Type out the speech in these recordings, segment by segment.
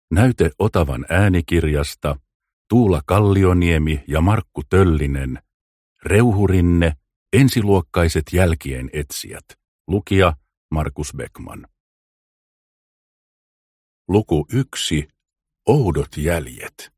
Näyte Otavan äänikirjasta Tuula Kallioniemi ja Markku Töllinen. Reuhurinne, ensiluokkaiset jälkien etsijät. Lukija Markus Beckman. Luku 1. Oudot jäljet.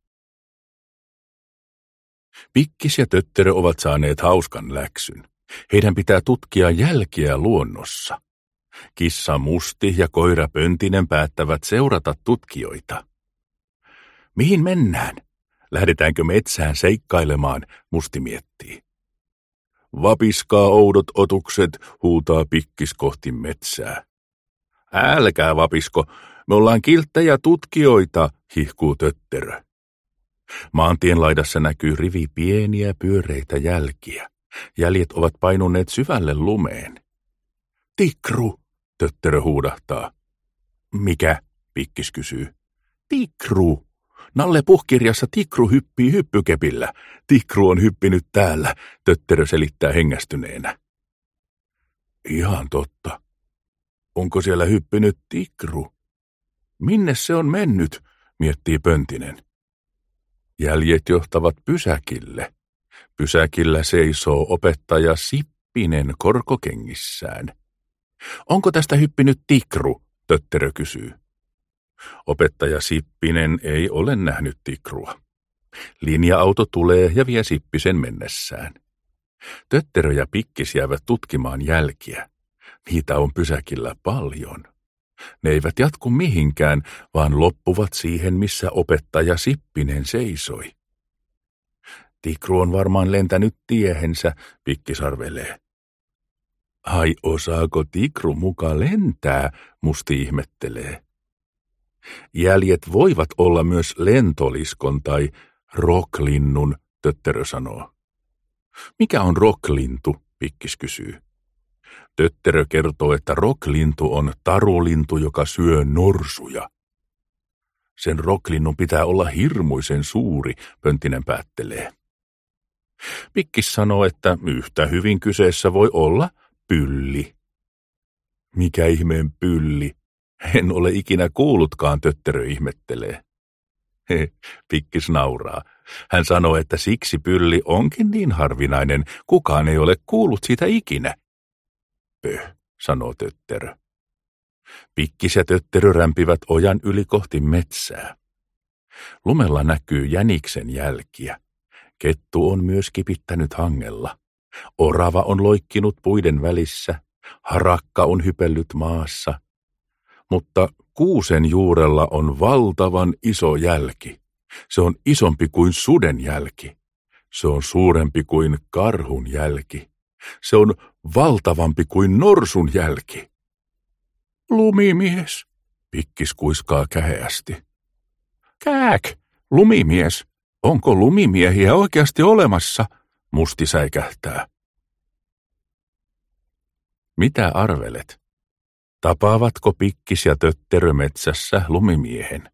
Pikkis ja Tötterö ovat saaneet hauskan läksyn. Heidän pitää tutkia jälkiä luonnossa. Kissa Musti ja koira Pöntinen päättävät seurata tutkijoita. Mihin mennään? Lähdetäänkö metsään seikkailemaan, Musti miettii. Vapiskaa oudot otukset, huutaa Pikkis kohti metsää. Älkää vapisko, me ollaan kilttejä tutkijoita, hihkuu Tötterö. Maantien laidassa näkyy rivi pieniä pyöreitä jälkiä. Jäljet ovat painuneet syvälle lumeen. Tikru, Tötterö huudahtaa. Mikä? Pikkis kysyy. Tikru. Nalle Puhkirjassa Tikru hyppii hyppykepillä. Tikru on hyppinyt täällä, Tötterö selittää hengästyneenä. Ihan totta. Onko siellä hyppinyt Tikru? Minne se on mennyt, miettii Pöntinen. Jäljet johtavat pysäkille. Pysäkillä seisoo opettaja Sippinen korkokengissään. Onko tästä hyppinyt Tikru, Tötterö kysyy. Opettaja Sippinen ei ole nähnyt Tikrua. Linja-auto tulee ja vie Sippisen mennessään. Tötterö ja Pikkis jäävät tutkimaan jälkiä. Niitä on pysäkillä paljon. Ne eivät jatku mihinkään, vaan loppuvat siihen, missä opettaja Sippinen seisoi. Tikru on varmaan lentänyt tiehensä, Pikkis arvelee. Ai osaako Tikru muka lentää, Musti ihmettelee. Jäljet voivat olla myös lentoliskon tai roklinnun, Tötterö sanoo. Mikä on roklintu, Pikkis kysyy. Tötterö kertoo, että roklintu on tarulintu, joka syö norsuja. Sen roklinnun pitää olla hirmuisen suuri, Pöntinen päättelee. Pikkis sanoo, että yhtä hyvin kyseessä voi olla pylli. Mikä ihmeen pylli? En ole ikinä kuullutkaan, Tötterö ihmettelee. Pikkis nauraa. Hän sanoo, että siksi pylli onkin niin harvinainen, kukaan ei ole kuullut siitä ikinä. Pöh, sanoo Tötterö. Pikkis ja Tötterö rämpivät ojan yli kohti metsää. Lumella näkyy jäniksen jälkiä. Kettu on myös kipittänyt hangella. Orava on loikkinut puiden välissä. Harakka on hypellyt maassa. Mutta kuusen juurella on valtavan iso jälki. Se on isompi kuin suden jälki. Se on suurempi kuin karhun jälki. Se on valtavampi kuin norsun jälki. Lumimies, Pikkis kuiskaa käheästi. Kääk, lumimies. Onko lumimiehiä oikeasti olemassa? Musti säikähtää. Mitä arvelet? Tapaavatko Pikkis ja Tötterö metsässä lumimiehen?